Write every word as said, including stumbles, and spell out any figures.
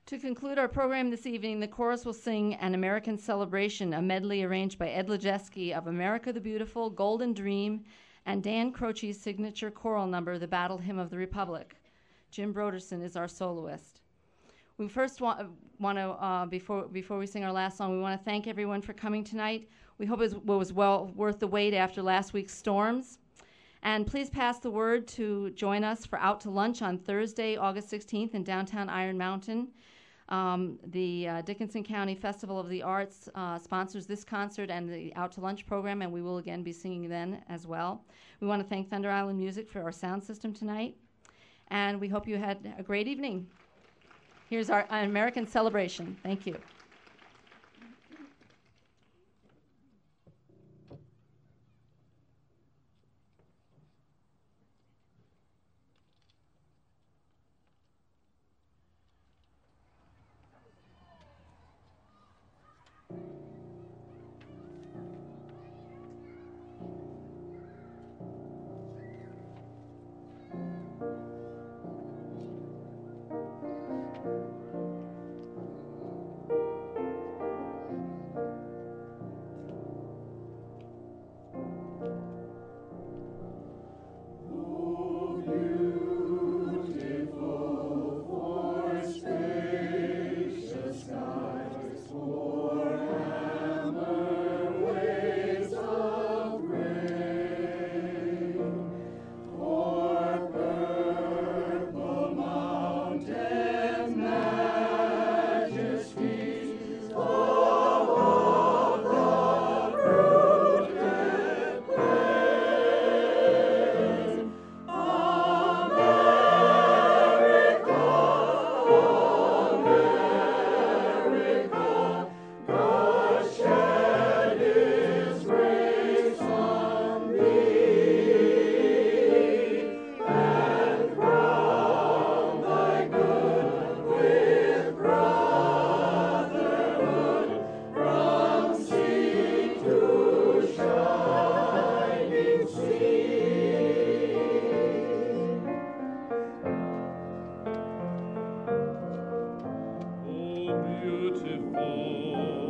To conclude our program this evening, the chorus will sing An American Celebration, a medley arranged by Ed Lejeski of America the Beautiful, Golden Dream, and Dan Croce's signature choral number, the Battle Hymn of the Republic. Jim Broderson is our soloist. We first want, want to, uh, before, before we sing our last song, we want to thank everyone for coming tonight. We hope it was well worth the wait after last week's storms. And please pass the word to join us for Out to Lunch on Thursday, August sixteenth in downtown Iron Mountain. Um, the uh, Dickinson County Festival of the Arts uh, sponsors this concert and the Out to Lunch program, and we will again be singing then as well. We want to thank Thunder Island Music for our sound system tonight, and we hope you had a great evening. Here's our American Celebration. Thank you. Beautiful